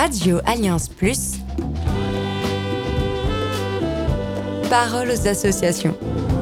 Radio Alliance Plus. Parole aux associations.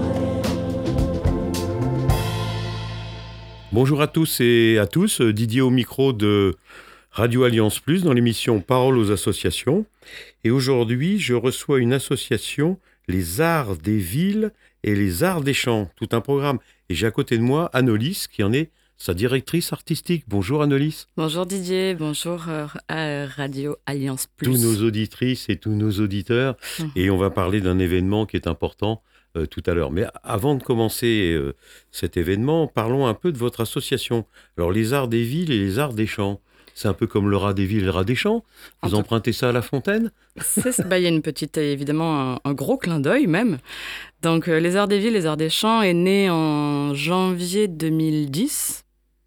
Bonjour à tous et à tous, Didier au micro de Radio Alliance Plus dans l'émission Parole aux associations. Et aujourd'hui, je reçois une association, les Arts des Villes et les Arts des Champs, tout un programme. Et j'ai à côté de moi Annelise qui en est sa directrice artistique. Bonjour Annelise. Bonjour Didier, bonjour à Radio Alliance Plus. Tous nos auditrices et tous nos auditeurs. Et on va parler d'un événement qui est important tout à l'heure. Mais avant de commencer cet événement, parlons un peu de votre association. Alors les Arts des Villes et les Arts des Champs, c'est un peu comme le rat des villes et le rat des champs. Vous empruntez ça à La Fontaine ? Il y a une petite, évidemment, un gros clin d'œil même. Donc les Arts des Villes, les Arts des Champs est né en janvier 2010.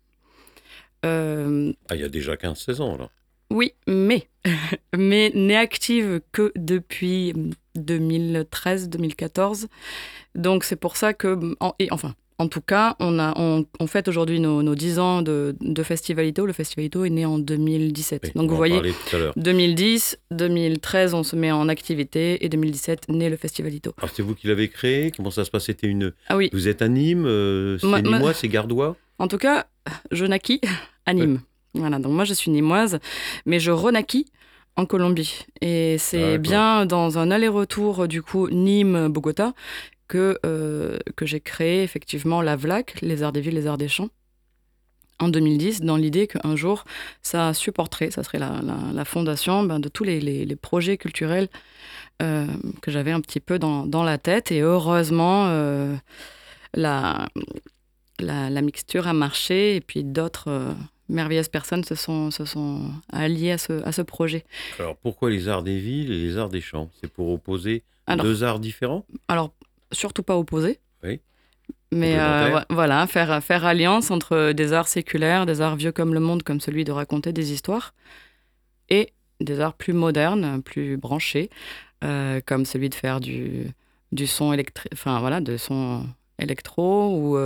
Il y a déjà 15-16 ans, là. Oui, mais n'est active que depuis 2013-2014. Donc c'est pour ça que... En tout cas, on fête aujourd'hui nos 10 ans de Festivalito. Le Festivalito est né en 2017. Oui, donc vous voyez, 2010, 2013, on se met en activité et 2017, naît le Festivalito. Alors c'est vous qui l'avez créé ? Comment ça se passe ? Ah oui. Vous êtes à Nîmes, c'est Nîmois, c'est Gardois ? En tout cas, je naquis à Nîmes. Oui. Voilà, donc moi je suis nîmoise, mais je renaquis en Colombie. Et c'est bien dans un aller-retour du coup Nîmes-Bogota que j'ai créé effectivement la VLAC, les Arts des Villes, les Arts des Champs, en 2010, dans l'idée qu'un jour, ça supporterait, ça serait la fondation de tous les projets culturels que j'avais un petit peu dans la tête. Et heureusement, la mixture a marché et puis d'autres merveilleuses personnes se sont alliées à ce projet. Alors pourquoi les Arts des Villes et les Arts des Champs ? C'est pour opposer deux arts différents ? Alors, surtout pas opposés. Oui. Mais voilà, faire alliance entre des arts séculaires, des arts vieux comme le monde, comme celui de raconter des histoires, et des arts plus modernes, plus branchés, comme celui de faire du son de son électro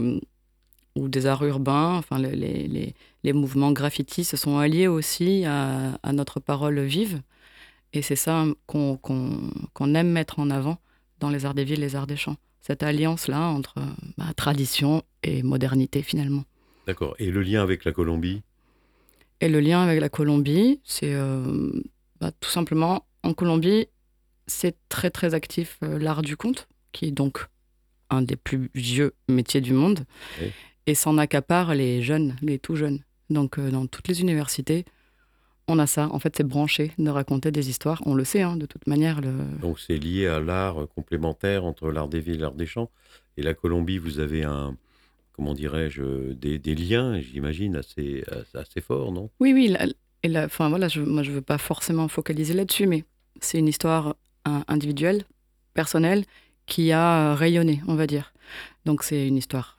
ou des arts urbains. Enfin, les mouvements graffiti se sont alliés aussi à notre parole vive. Et c'est ça qu'on aime mettre en avant dans les Arts des Villes, les Arts des Champs. Cette alliance-là entre tradition et modernité, finalement. D'accord. Et le lien avec la Colombie ? Et le lien avec la Colombie, c'est tout simplement, en Colombie, c'est très, très actif l'art du conte, qui est donc un des plus vieux métiers du monde, oui. Et s'en accapare les jeunes, les tout jeunes. Donc, dans toutes les universités, on a ça. En fait, c'est branché de raconter des histoires. On le sait, de toute manière. Donc, c'est lié à l'art complémentaire entre l'art des villes et l'art des champs. Et la Colombie, vous avez des liens, j'imagine, assez forts, non ? Oui. Moi, je veux pas forcément focaliser là-dessus, mais c'est une histoire individuelle, personnelle, qui a rayonné, on va dire. Donc, c'est une histoire,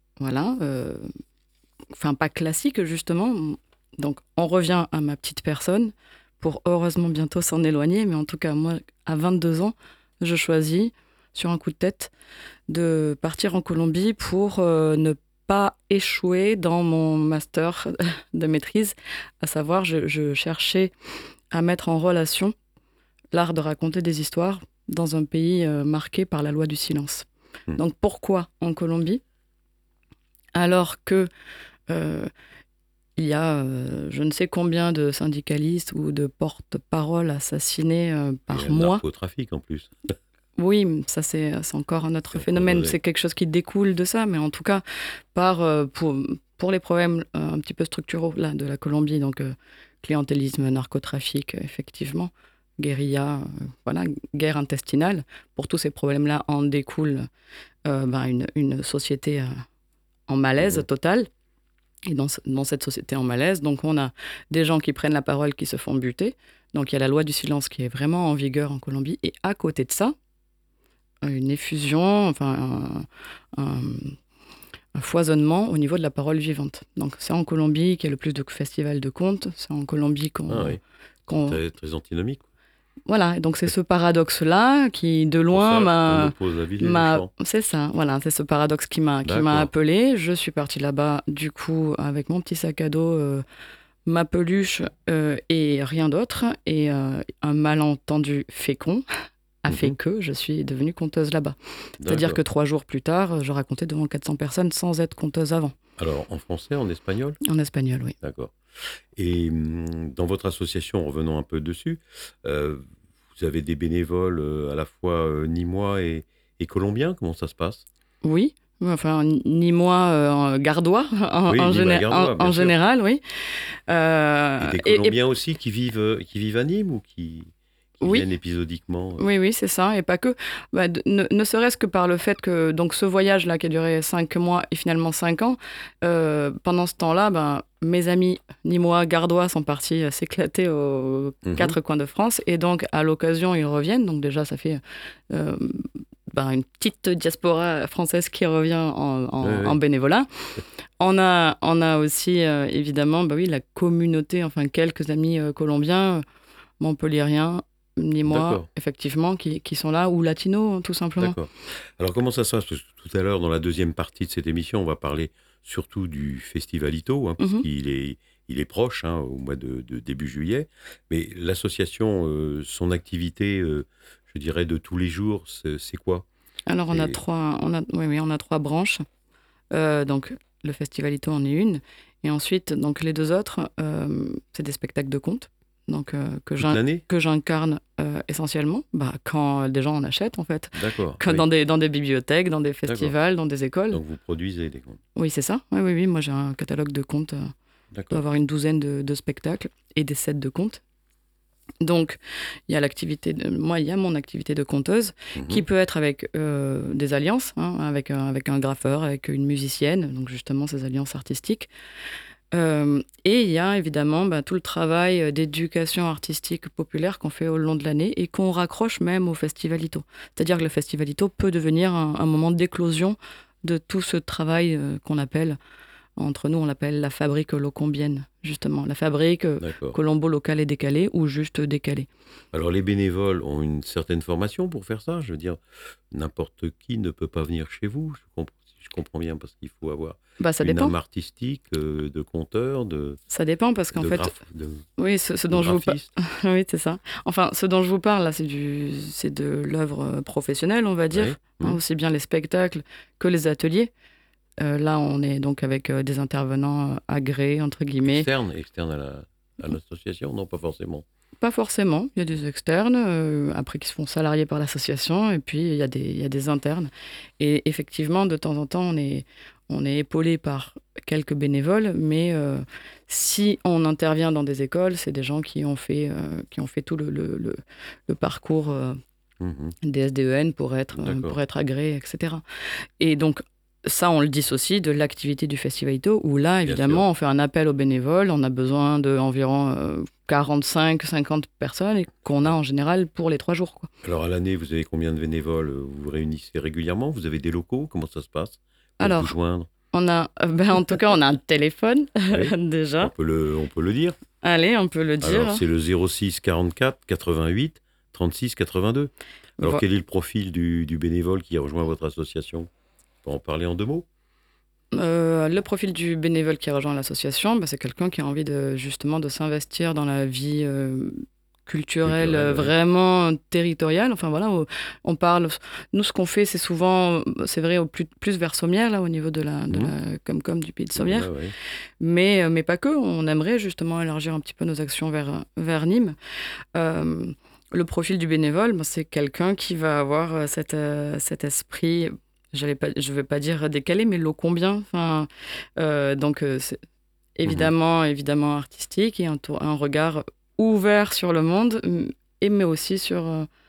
pas classique, justement. Donc, on revient à ma petite personne pour heureusement bientôt s'en éloigner. Mais en tout cas, moi, à 22 ans, je choisis, sur un coup de tête, de partir en Colombie pour ne pas échouer dans mon master de maîtrise. À savoir, je cherchais à mettre en relation l'art de raconter des histoires dans un pays marqué par la loi du silence. Donc, pourquoi en Colombie ? Alors que... il y a je ne sais combien de syndicalistes ou de porte-parole assassinés par mois. Il y a le narcotrafic en plus. Oui, ça c'est encore un autre phénomène. C'est quelque chose qui découle de ça, mais en tout cas, pour les problèmes un petit peu structuraux là, de la Colombie, donc clientélisme, narcotrafic, effectivement, guérilla, guerre intestinale, pour tous ces problèmes-là en découle une société en malaise total. Et dans cette société en malaise, donc on a des gens qui prennent la parole, qui se font buter. Donc il y a la loi du silence qui est vraiment en vigueur en Colombie. Et à côté de ça, une effusion, un foisonnement au niveau de la parole vivante. Donc c'est en Colombie qu'il y a le plus de festivals de contes. C'est en Colombie très antinomique. Voilà, et donc c'est ce paradoxe-là qui, de loin, c'est ça, voilà, c'est ce paradoxe qui m'a appelée. Je suis partie là-bas, du coup, avec mon petit sac à dos, ma peluche et rien d'autre. Et un malentendu fécond a fait que je suis devenue conteuse là-bas. C'est-à-dire que 3 jours plus tard, je racontais devant 400 personnes sans être conteuse avant. Alors, en français, en espagnol ? En espagnol, oui. D'accord. Et dans votre association, revenons un peu dessus, vous avez des bénévoles à la fois nîmois et colombiens. Comment ça se passe ? Oui. Enfin, nîmois, gardois, en général, oui. Et des Colombiens aussi qui vivent à Nîmes ou qui viennent épisodiquement Oui, c'est ça, et pas que. Ne serait-ce que par le fait que donc, ce voyage-là qui a duré 5 mois et finalement 5 ans, pendant ce temps-là, mes amis nîmois, gardois sont partis s'éclater aux 4 coins de France, et donc à l'occasion, ils reviennent. Donc déjà, ça fait une petite diaspora française qui revient en bénévolat. On a aussi, évidemment, la communauté, enfin quelques amis colombiens, montpelliérains, nîmois, effectivement, qui sont là, ou latinos, tout simplement. D'accord. Alors, comment ça se passe ? Parce que tout à l'heure, dans la deuxième partie de cette émission, on va parler surtout du Festivalito, puisqu'il est proche, au mois de début juillet. Mais l'association, son activité, je dirais, de tous les jours, c'est quoi ? Alors, on a 3 branches. Donc, le Festivalito en est une. Et ensuite, donc, les 2 autres, c'est des spectacles de contes. Donc, que j'incarne essentiellement quand des gens en achètent, en fait. D'accord. Dans des bibliothèques, dans des festivals, dans des écoles. Donc, vous produisez des contes. Oui, c'est ça. Oui. Moi, j'ai un catalogue de contes. Je dois avoir une douzaine de spectacles et des sets de contes. Donc, il y a mon activité de conteuse qui peut être avec des alliances, avec un graffeur, avec une musicienne, donc justement ces alliances artistiques. Et il y a évidemment tout le travail d'éducation artistique populaire qu'on fait au long de l'année et qu'on raccroche même au Festivalito. C'est-à-dire que le Festivalito peut devenir un moment d'éclosion de tout ce travail qu'on appelle, entre nous on l'appelle la fabrique locombienne, justement, la fabrique colombo locale et décalée ou juste décalée. Alors les bénévoles ont une certaine formation pour faire ça, je veux dire, n'importe qui ne peut pas venir chez vous, je comprends bien, parce qu'il faut avoir une âme artistique, de conteur, Ça dépend, parce qu'en fait... Oui, ce dont je vous parle... Oui, c'est ça. Enfin, ce dont je vous parle, là, c'est de l'œuvre professionnelle, on va dire. Aussi bien les spectacles que les ateliers. Là, on est donc avec des intervenants agréés, entre guillemets. Externes à l'association ? Non, pas forcément. Pas forcément. Il y a des externes, après qui se font salariés par l'association, et puis il y a des internes. Et effectivement, de temps en temps, on est épaulé par quelques bénévoles, mais si on intervient dans des écoles, c'est des gens qui ont fait tout le parcours des SDEN pour être agréés, etc. Et donc, ça, on le dissocie de l'activité du Festivalito, où là, évidemment, on fait un appel aux bénévoles. On a besoin d'environ 45-50 personnes et qu'on a en général pour les 3 jours. Quoi. Alors, à l'année, vous avez combien de bénévoles ? Vous vous réunissez régulièrement ? Vous avez des locaux ? Comment ça se passe pour vous joindre ? En tout cas, on a un téléphone, déjà. On peut le dire. Allez, on peut le dire. Alors, c'est le 06 44 88 36 82. Alors, quel est le profil du bénévole qui a rejoint votre association ? On peut en parler en 2 mots ? Le profil du bénévole qui a rejoint l'association, c'est quelqu'un qui a envie justement de s'investir dans la vie culturelle vraiment territoriale. Enfin voilà, on parle... Nous, ce qu'on fait, c'est souvent, c'est vrai, plus vers Sommières, là, au niveau de la Comcom du pays de Sommières. Mais pas que. On aimerait justement élargir un petit peu nos actions vers Nîmes. Le profil du bénévole, c'est quelqu'un qui va avoir cet esprit... je ne vais pas dire décalé, mais locombien. Donc, c'est évidemment artistique et un regard ouvert sur le monde, mais aussi sur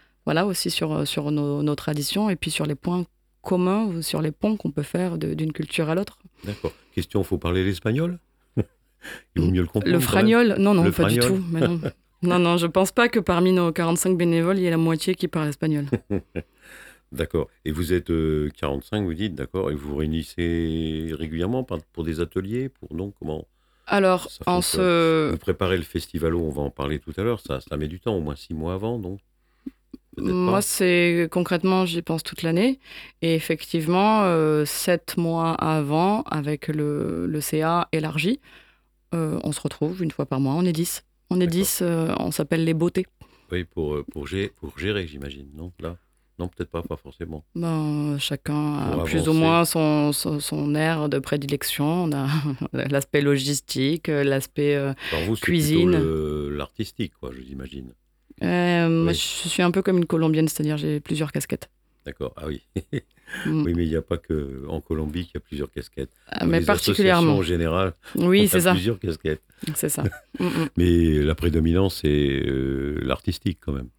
nos traditions et puis sur les points communs, sur les ponts qu'on peut faire d'une culture à l'autre. D'accord. Question, il faut parler l'espagnol ? Il vaut mieux le comprendre. Le fragnol ? Non, pas du tout. Mais non, je ne pense pas que parmi nos 45 bénévoles, il y ait la moitié qui parle espagnol. D'accord. Et vous êtes 45, vous dites, d'accord. Et vous vous réunissez régulièrement pour des ateliers, comment ? Alors, vous préparez le Festivalo, on va en parler tout à l'heure. Ça met du temps, au moins 6 mois avant, donc. Moi, concrètement, j'y pense toute l'année. Et effectivement, 7 mois avant, avec le CA élargi, On se retrouve une fois par mois, on est 10. On est 10, on s'appelle les beautés. Oui, pour gérer, j'imagine, non? Là? Non, peut-être pas forcément. Ben, chacun Pour a plus ou moins son aire de prédilection. On a l'aspect logistique, l'aspect Alors vous, c'est cuisine. plutôt l'artistique, quoi, je l'imagine. Moi, Oui. je suis un peu comme une Colombienne, c'est-à-dire j'ai plusieurs casquettes. D'accord, ah oui. Mm. Oui, mais il n'y a pas qu'en Colombie qu'il y a plusieurs casquettes. Mais Les particulièrement. associations en général, Oui, on c'est a ça. plusieurs casquettes. C'est ça. Mm, mm. Mais la prédominance, c'est l'artistique quand même.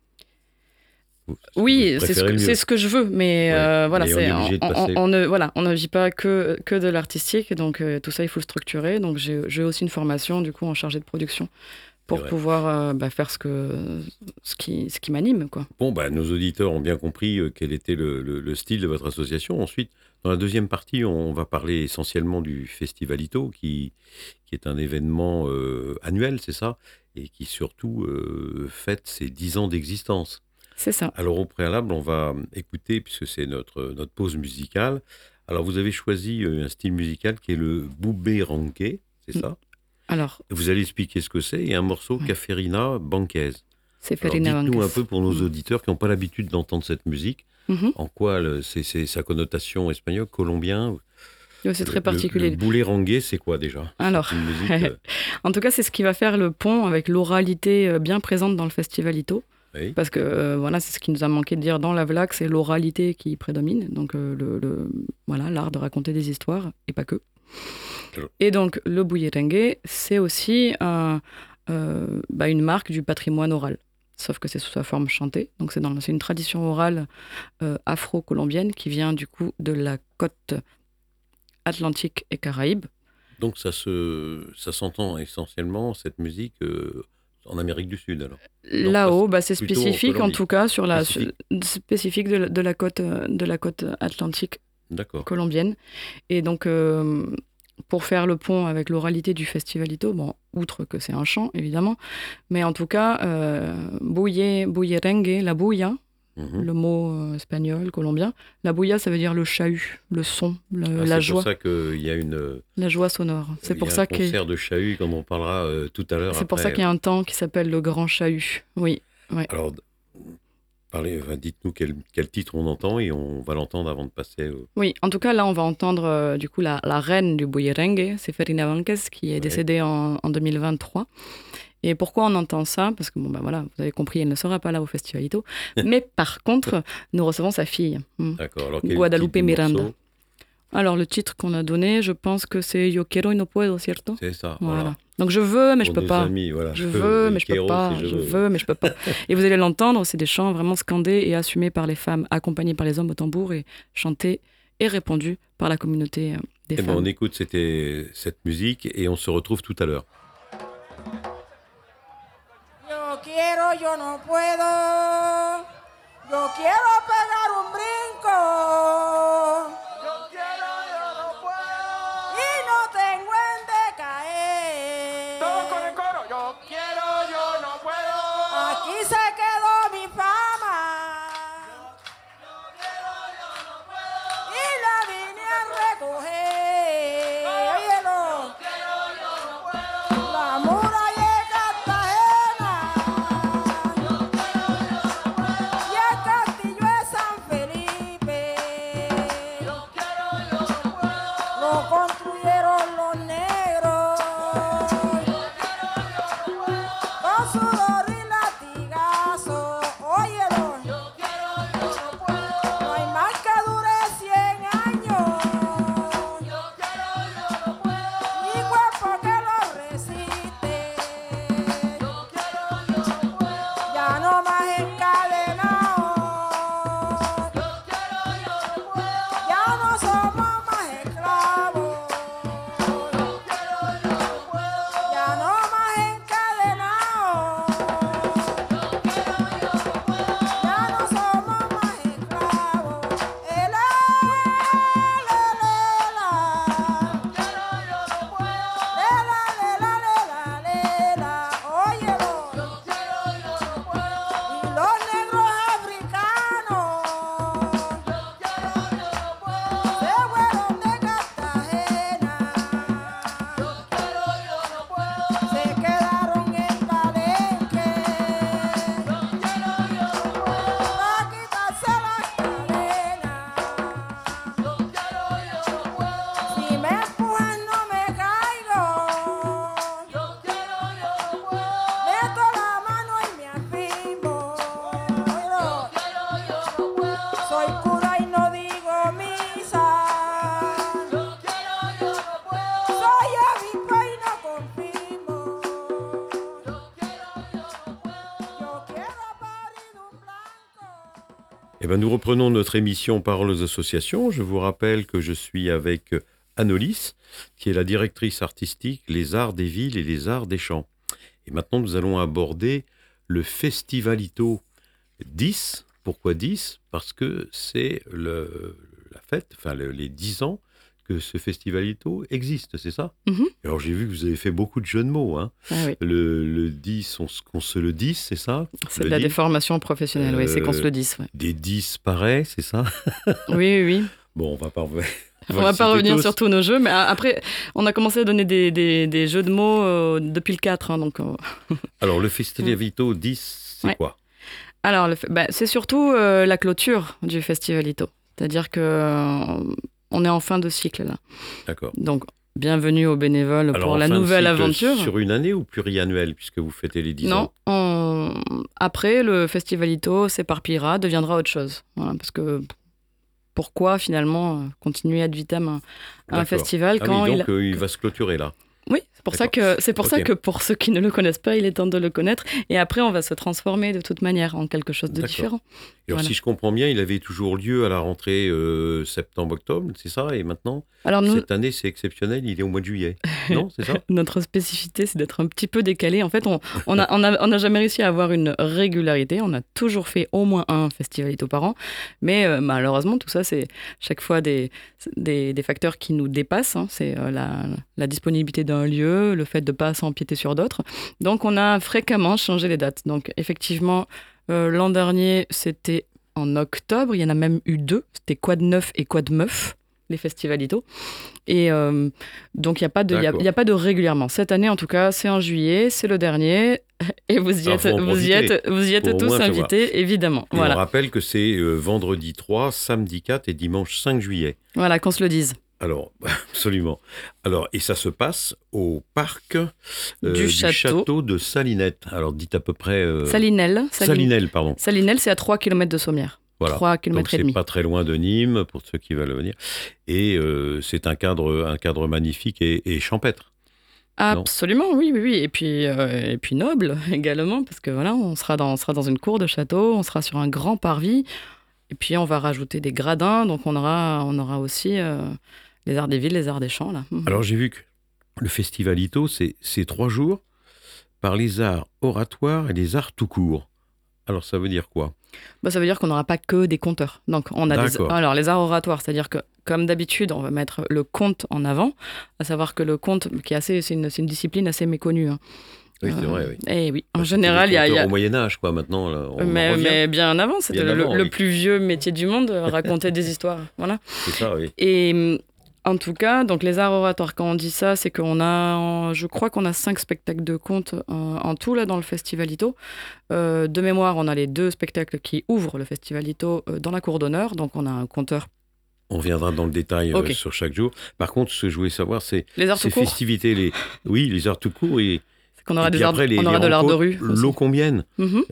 Oui, Vous c'est préférez le mieux. ce que je veux, mais Ouais, voilà, mais on est obligé de passer. on ne vit pas que de l'artistique, donc tout ça, il faut le structurer. Donc j'ai aussi une formation, du coup, en chargé de production pour C'est vrai. pouvoir faire ce qui m'anime, quoi. Bon, nos auditeurs ont bien compris quel était le style de votre association. Ensuite, dans la deuxième partie, on va parler essentiellement du Festivalito, qui est un événement annuel, c'est ça, et qui surtout fête ses 10 ans d'existence. C'est ça. Alors au préalable, on va écouter, puisque c'est notre pause musicale. Alors vous avez choisi un style musical qui est le boubé ranké, c'est ça? Alors, Vous allez expliquer ce que c'est, et un morceau Oui. Caferina Banquez. c'est Alors Farina dites-nous Banques. un peu pour nos auditeurs qui n'ont pas l'habitude d'entendre cette musique, Mhm. en quoi c'est sa connotation espagnole, colombien. Oui, c'est très particulier. Le boulet rangué, c'est quoi déjà? Alors, C'est une musique, en tout cas, c'est ce qui va faire le pont avec l'oralité bien présente dans le Festivalito. oui. Parce que voilà, c'est ce qui nous a manqué de dire dans la Vlaque, c'est l'oralité qui prédomine. Donc, voilà, l'art de raconter des histoires, et pas que. Alors. Et donc, le bouillérengue, c'est aussi une marque du patrimoine oral. Sauf que c'est sous sa forme chantée. Donc, c'est une tradition orale afro-colombienne qui vient du coup de la côte atlantique et caraïbe. Donc ça s'entend essentiellement, cette musique, en Amérique du Sud alors. Non, Là-haut, c'est plutôt en spécifique en Colombie. tout cas sur Spécifique. spécifique de la côte atlantique D'accord. colombienne. Et donc, pour faire le pont avec l'oralité du Festivalito, bon, outre que c'est un chant, évidemment, mais en tout cas, bouillerengue, la bouilla, Mhm. le mot espagnol, colombien, la bouilla, ça veut dire le chahut, le son, la C'est joie, pour ça qu'il y a la joie sonore. C'est pour il y a ça un concert de chahut, comme on parlera tout à l'heure. c'est pour ça après. qu'il y a un temps qui s'appelle le grand chahut. Oui. Alors, dites-nous quel titre on entend, et on va l'entendre avant de passer au... Oui, en tout cas, là, on va entendre du coup la reine du bouillerengue, c'est Farina Banques, qui est décédée en 2023. Et pourquoi on entend ça? Parce que, voilà, vous avez compris, elle ne sera pas là au Festivalito. Mais par contre, nous recevons sa fille, D'accord. Alors, quel Guadalupe titre du Miranda. morceau? Alors, le titre qu'on a donné, je pense que c'est Yo quiero y no puedo, ¿cierto? C'est ça. Voilà. Donc, je veux, mais je Pour peux nos pas. amis, voilà. Je veux, mais je peux Kéro, pas. c'est Je veux, mais je peux pas. Et vous allez l'entendre, c'est des chants vraiment scandés et assumés par les femmes, accompagnés par les hommes au tambour et chantés et répandus par la communauté des Eh ben, femmes. on écoute cette musique et on se retrouve tout à l'heure. Yo quiero, yo no puedo. Yo quiero pegar un brinco. Yo quiero, yo no puedo. Y no tengo en de caer. Todos con el coro. Yo quiero, yo no puedo. Aquí se quedó mi fama. Y la vine a recoger. Óyelo. La muralla de Cartagena. Y el castillo de ben, nous reprenons notre émission Parole aux associations. Je vous rappelle que je suis avec Anolis, qui est la directrice artistique Les Arts des Villes et les Arts des Champs. Et maintenant, nous allons aborder le Festivalito 10. Pourquoi 10 ? Parce que c'est la fête, enfin les 10 ans que ce Festivalito existe, c'est ça ? Alors j'ai vu que vous avez fait beaucoup de jeux de mots. Hein. Ah oui. Le 10, qu'on se le dise, c'est ça ? C'est de la déformation professionnelle, oui, c'est qu'on se le dise. Ouais. Des 10 pareils, c'est ça ? Oui. Bon, on va pas revenir tous. sur tous nos jeux, mais après, on a commencé à donner des jeux de mots depuis le 4. Hein, donc, Alors, le Festivalito 10, c'est quoi ? Alors, c'est surtout la clôture du Festivalito. C'est-à-dire qu'on est en fin de cycle, là. D'accord. Donc, bienvenue aux bénévoles pour la nouvelle aventure. Sur une année ou pluriannuelle, puisque vous fêtez les 10 ans ? Non, après, le Festivalito s'éparpillera, deviendra autre chose. Voilà, parce que pourquoi, finalement, continuer ad vitam un festival quand il va se clôturer, là. Oui, c'est pour ça que pour ceux qui ne le connaissent pas, il est temps de le connaître. Et après, on va se transformer de toute manière en quelque chose de différent. Et alors, si je comprends bien, il avait toujours lieu à la rentrée septembre-octobre, c'est ça ? Et maintenant, cette année, c'est exceptionnel, il est au mois de juillet. Non, c'est ça ? Notre spécificité, c'est d'être un petit peu décalé. En fait, on n'a jamais réussi à avoir une régularité. On a toujours fait au moins un Festivalito par an. Mais malheureusement, tout ça, c'est chaque fois des facteurs qui nous dépassent. Hein. C'est la disponibilité d'un lieu, le fait de ne pas s'empiéter sur d'autres. Donc, on a fréquemment changé les dates. Donc, effectivement, l'an dernier, c'était en octobre. Il y en a même eu 2. C'était Quad Neuf et Quad Meuf, les Festivalitos. Et donc, il n'y a pas de régulièrement. Cette année, en tout cas, c'est en juillet, c'est le dernier. Et vous y êtes tous invités, évidemment. Et on rappelle que c'est vendredi 3, samedi 4 et dimanche 5 juillet. Voilà, qu'on se le dise. Alors, absolument. Alors, et ça se passe au parc du château de Salinette. Alors, dites à peu près... Salinelle, pardon. Salinelle, c'est à 3 km de Sommières. Voilà. 3 km Donc, et demi. c'est pas très loin de Nîmes, pour ceux qui veulent venir. Et c'est un cadre magnifique et champêtre. Absolument, oui. Et puis noble également, parce que voilà, on sera dans une cour de château, on sera sur un grand parvis, et puis on va rajouter des gradins, donc on aura aussi... les arts des villes, les arts des champs, là. Alors, j'ai vu que le Festivalito, c'est 3 jours par les arts oratoires et les arts tout court. Alors, ça veut dire quoi ? Ça veut dire qu'on n'aura pas que des conteurs. Donc, on a alors, les arts oratoires, c'est-à-dire que, comme d'habitude, on va mettre le conte en avant, à savoir que le conte, c'est une discipline assez méconnue. Hein. Oui, c'est vrai, oui. Et oui, en général, il y a... au Moyen-Âge, quoi, maintenant. Là, mais bien avant, c'était le plus vieux métier du monde, raconter des histoires. Voilà. C'est ça, oui. Et... En tout cas, donc les arts oratoires, quand on dit ça, c'est je crois qu'on a 5 spectacles de contes en tout là dans le Festivalito. De mémoire, on a les 2 spectacles qui ouvrent le Festivalito dans la cour d'honneur. Donc on a un conteur. On viendra dans le détail sur chaque jour. Par contre, ce que je voulais savoir, c'est les arts tout court. Festivités, les arts tout court et qu'on aura de l'art de rue. Locombiennes.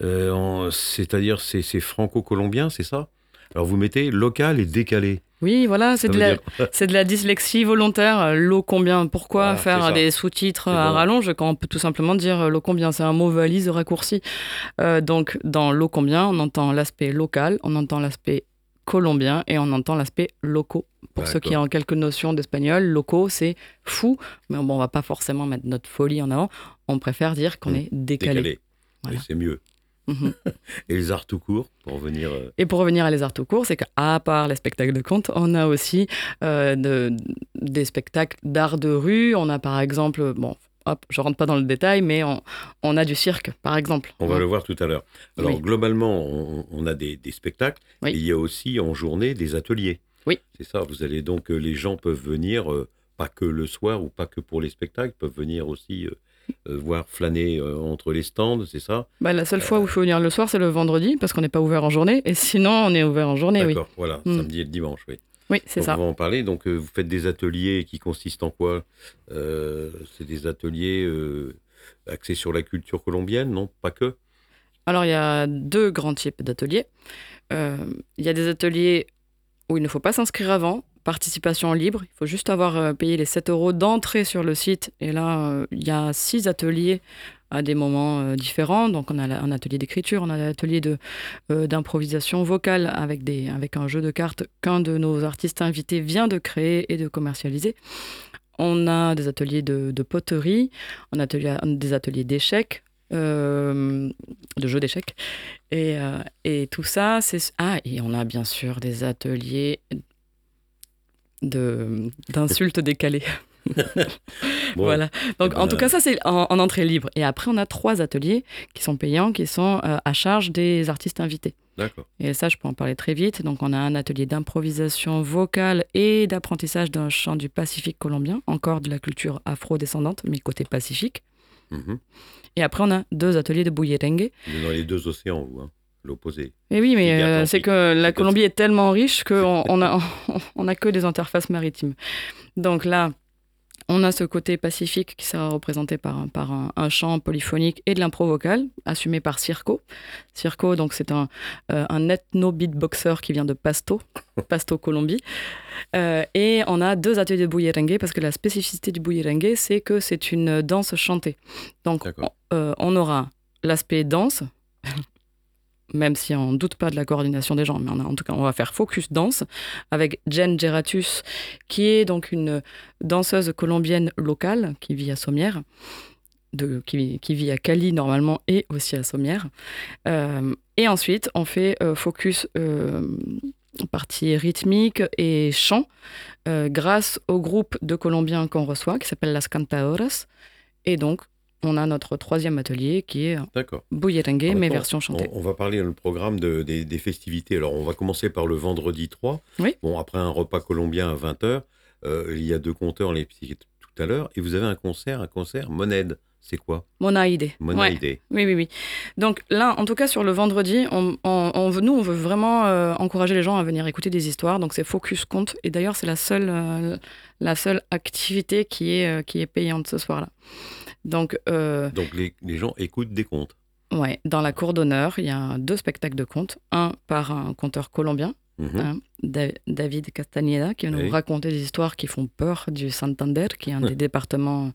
C'est-à-dire c'est franco-colombien, c'est ça ? Alors vous mettez local et décalé. Oui, voilà, c'est de la dyslexie volontaire. Locombien, pourquoi faire des sous-titres à rallonge quand on peut tout simplement dire locombien ? C'est un mot valise raccourci. Donc, dans locombien, on entend l'aspect local, on entend l'aspect colombien et on entend l'aspect locaux. Pour ceux qui ont quelques notions d'espagnol, locaux, c'est fou. Mais bon, on va pas forcément mettre notre folie en avant. On préfère dire qu'on est décalé. Voilà. Oui, c'est mieux. Et les arts tout court, pour revenir... Et pour revenir à les arts tout court, c'est qu'à part les spectacles de contes, on a aussi des spectacles d'art de rue. On a par exemple, je rentre pas dans le détail, mais on a du cirque, par exemple. On va le voir tout à l'heure. Alors, globalement, on a des spectacles, et il y a aussi en journée des ateliers. Oui. C'est ça, vous allez donc, les gens peuvent venir, pas que le soir ou pas que pour les spectacles, peuvent venir aussi... voir flâner entre les stands, c'est ça ? La seule fois où il faut venir le soir, c'est le vendredi, parce qu'on n'est pas ouvert en journée. Et sinon, on est ouvert en journée, D'accord, voilà, samedi et le dimanche, oui. Oui, c'est ça. On va en parler. Donc, vous faites des ateliers qui consistent en quoi ? C'est des ateliers axés sur la culture colombienne, non ? Pas que ? Alors, il y a 2 grands types d'ateliers. Il y a des ateliers où il ne faut pas s'inscrire avant, participation libre, il faut juste avoir payé les 7 € d'entrée sur le site. Et là, il y a 6 ateliers à des moments différents. Donc, on a un atelier d'écriture, on a l'atelier d'improvisation vocale avec un jeu de cartes qu'un de nos artistes invités vient de créer et de commercialiser. On a des ateliers de poterie, on a des ateliers d'échecs, de jeux d'échecs. Et tout ça, et on a bien sûr des ateliers d'insultes décalées. Bon, voilà. Donc, en tout cas, ça, c'est en entrée libre. Et après, on a 3 ateliers qui sont payants, qui sont à charge des artistes invités. D'accord. Et ça, je peux en parler très vite. Donc, on a un atelier d'improvisation vocale et d'apprentissage d'un chant du Pacifique colombien, encore de la culture afro-descendante, mais côté Pacifique. Et après, on a 2 ateliers de bullerengue. Vous êtes dans les 2 océans, vous, hein, l'opposé. Et oui, mais c'est que la Colombie est tellement riche qu'on a que des interfaces maritimes. Donc là, on a ce côté pacifique qui sera représenté par un chant polyphonique et de l'impro vocale, assumé par Circo. Circo, donc, c'est un ethno-beatboxer qui vient de Pasto, Colombie. Et on a 2 ateliers de bullerengue, parce que la spécificité du bullerengue, c'est que c'est une danse chantée. Donc, on aura l'aspect danse, même si on ne doute pas de la coordination des gens, mais en tout cas, on va faire focus danse avec Jen Geratus, qui est donc une danseuse colombienne locale qui vit à Sommières, qui vit à Cali normalement et aussi à Sommières. Et ensuite, on fait focus partie rythmique et chant grâce au groupe de Colombiens qu'on reçoit, qui s'appelle Las Cantadoras. Et donc, on a notre 3e atelier qui est bullerengue, mais version chantée. On va parler dans le programme des festivités. Alors, on va commencer par le vendredi 3. Oui. Bon, après un repas colombien à 20h, il y a 2 conteurs, les tout à l'heure, et vous avez un concert, Moned. C'est quoi ? Monaide. Monaide. Ouais. Oui. Donc là, en tout cas, sur le vendredi, on veut vraiment encourager les gens à venir écouter des histoires. Donc c'est Focus Conte. Et d'ailleurs, c'est la seule activité qui est payante ce soir-là. Donc les gens écoutent des contes. Ouais, dans la cour d'honneur, il y a 2 spectacles de contes. Un par un conteur colombien, David Castañeda, qui va nous raconter des histoires qui font peur du Santander, qui est un département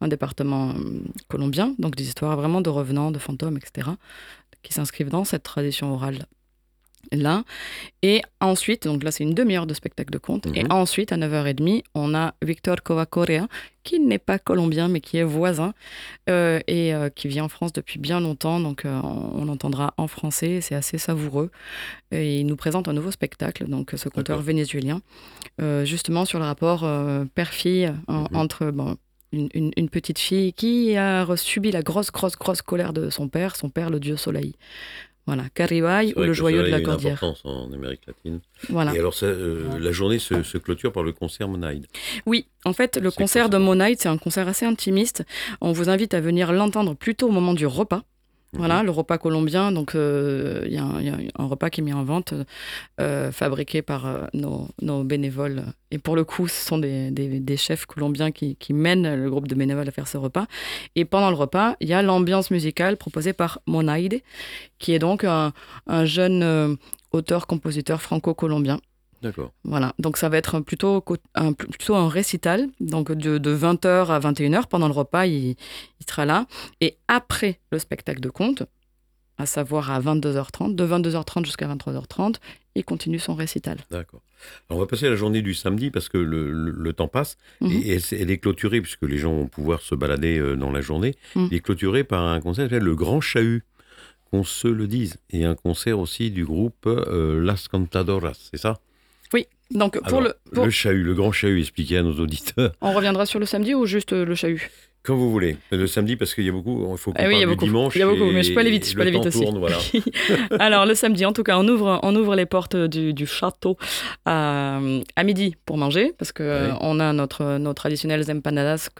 colombien. Donc des histoires vraiment de revenants, de fantômes, etc., qui s'inscrivent dans cette tradition orale là. Et ensuite, donc là c'est une demi-heure de spectacle de contes, et ensuite à 9h30 on a Victor Covacorea, qui n'est pas colombien mais qui est voisin et qui vit en France depuis bien longtemps, donc on l'entendra en français, c'est assez savoureux, et il nous présente un nouveau spectacle, donc ce conteur vénézuélien, justement sur le rapport père-fille entre une petite fille qui a subi la grosse colère de son père le dieu soleil. Voilà, Caribay ou le joyau de la Cordillère. C'est une importance en Amérique latine. Voilà. Et alors, la journée se clôture par le concert Monaide. Oui, en fait, le concert de Monaide, c'est un concert assez intimiste. On vous invite à venir l'entendre plutôt au moment du repas. Voilà, le repas colombien. Donc, il y a un repas qui est mis en vente, fabriqué par nos bénévoles. Et pour le coup, ce sont des chefs colombiens qui mènent le groupe de bénévoles à faire ce repas. Et pendant le repas, il y a l'ambiance musicale proposée par Monaide, qui est donc un jeune auteur-compositeur franco-colombien. D'accord. Voilà, donc ça va être plutôt un récital, donc de 20h à 21h. Pendant le repas, il sera là. Et après le spectacle de contes, à savoir à 22h30, de 22h30 jusqu'à 23h30, il continue son récital. D'accord. Alors on va passer à la journée du samedi, parce que le temps passe, et elle est clôturée, puisque les gens vont pouvoir se balader dans la journée. Elle est clôturée par un concert qui s'appelle Le Grand Chahut, qu'on se le dise, et un concert aussi du groupe Las Cantadoras, c'est ça ? Oui, donc le chahut, le grand chahut, expliquez à nos auditeurs. On reviendra sur le samedi ou juste le chahut ? Quand vous voulez. Le samedi, parce qu'il y a beaucoup, il faut qu'on parle du dimanche. Il y a beaucoup, mais je peux aller vite, aussi. Tourne, voilà. Alors, le samedi, en tout cas, on ouvre les portes du château à midi pour manger, parce qu'on a nos traditionnelles empanadas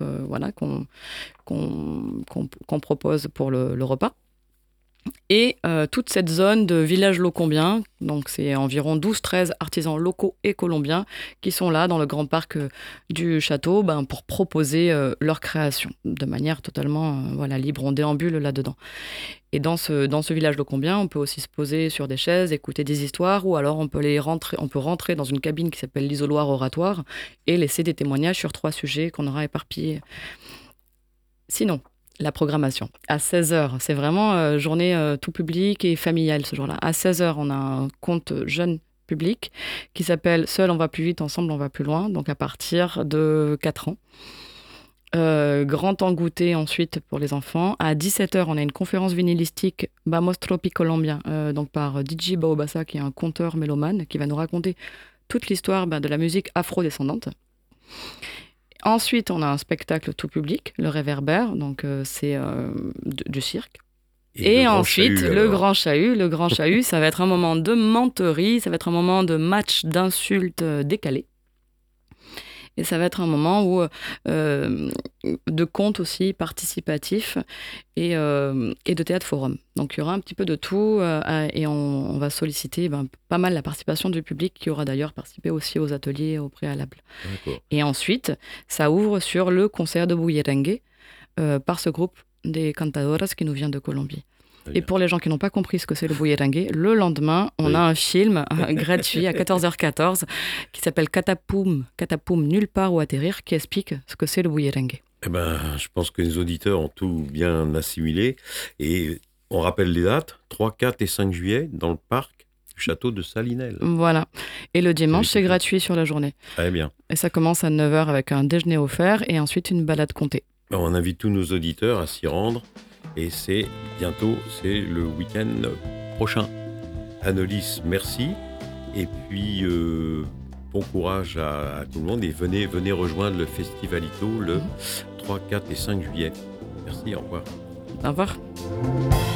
qu'on propose pour le repas. Et toute cette zone de village locombien, donc c'est environ 12-13 artisans locaux et colombiens qui sont là dans le grand parc du château pour proposer leur création de manière totalement libre. On déambule là-dedans. Et dans ce village locombien, on peut aussi se poser sur des chaises, écouter des histoires, ou alors on peut rentrer dans une cabine qui s'appelle l'isoloir oratoire et laisser des témoignages sur 3 sujets qu'on aura éparpillés. Sinon, La programmation. À 16h, c'est vraiment journée tout public et familiale ce jour-là. À 16h, on a un compte jeune public qui s'appelle « Seul on va plus vite, ensemble on va plus loin », donc à partir de 4 ans. Grand temps goûter ensuite pour les enfants. À 17h, on a une conférence vinylistique Vamos Tropi Colombia, donc par DJ Baobassa, qui est un conteur mélomane, qui va nous raconter toute l'histoire de la musique afro-descendante. Ensuite, on a un spectacle tout public, le Réverbère, donc c'est du cirque. Et ensuite, le grand chahut. Le grand chahut, ça va être un moment de menterie, ça va être un moment de match d'insultes décalés. Et ça va être un moment où, de contes aussi participatifs et de théâtre forum. Donc il y aura un petit peu de tout et on va solliciter pas mal la participation du public qui aura d'ailleurs participé aussi aux ateliers au préalable. D'accord. Et ensuite, ça ouvre sur le concert de Bullerengue par ce groupe des cantadoras qui nous vient de Colombie. Et pour les gens qui n'ont pas compris ce que c'est le Bullerengue, le lendemain, on a un film gratuit à 14h14 qui s'appelle Catapoum, nulle part où atterrir, qui explique ce que c'est le Bullerengue. Eh ben, je pense que les auditeurs ont tout bien assimilé. Et on rappelle les dates, 3, 4 et 5 juillet, dans le parc du château de Salinel. Voilà. Et le dimanche, c'est gratuit sur la journée. Très bien. Et ça commence à 9h avec un déjeuner offert et ensuite une balade comptée. On invite tous nos auditeurs à s'y rendre. Et c'est bientôt, c'est le week-end prochain. Annelise, merci. Et puis, bon courage à tout le monde. Et venez rejoindre le Festivalito le 3, 4 et 5 juillet. Merci, au revoir. Au revoir.